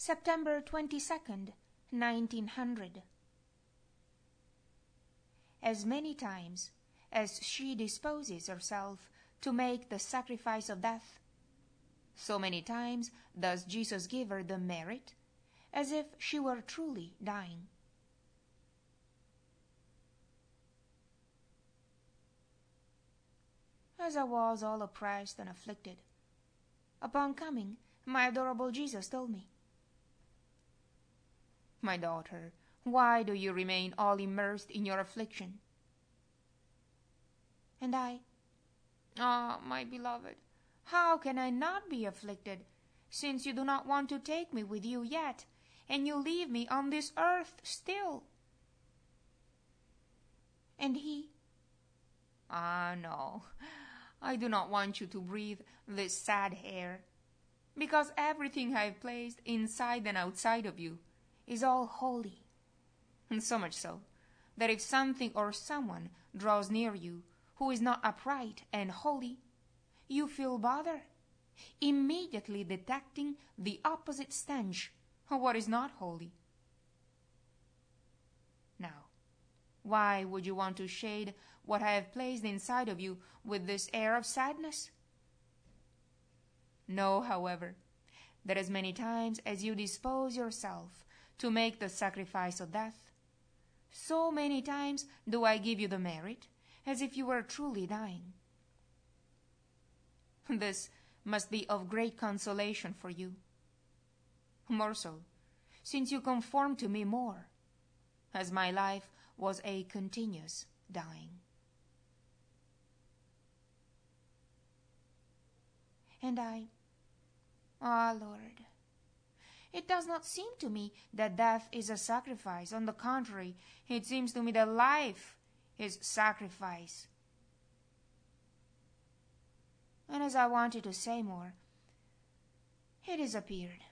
September 22nd, 1900. As many times as she disposes herself to make the sacrifice of death, so many times does Jesus give her the merit, as if she were truly dying. As I was all oppressed and afflicted, upon coming, my adorable Jesus told me, "My daughter, why do you remain all immersed in your affliction?" And I, "Ah, my beloved, how can I not be afflicted, since you do not want to take me with you yet, and you leave me on this earth still?" And he, "Ah, no, I do not want you to breathe this sad air, because everything I have placed inside and outside of you is all holy, and so much so, that if something or someone draws near you who is not upright and holy, you feel bother, immediately detecting the opposite stench of what is not holy. Now, why would you want to shade what I have placed inside of you with this air of sadness? Know, however, that as many times as you dispose yourself to make the sacrifice of death, so many times do I give you the merit, as if you were truly dying. This must be of great consolation for you, more so, since you conform to me more, as my life was a continuous dying. And I, "Ah, Lord, it does not seem to me that death is a sacrifice. On the contrary, it seems to me that life is sacrifice." And as I wanted to say more, it disappeared.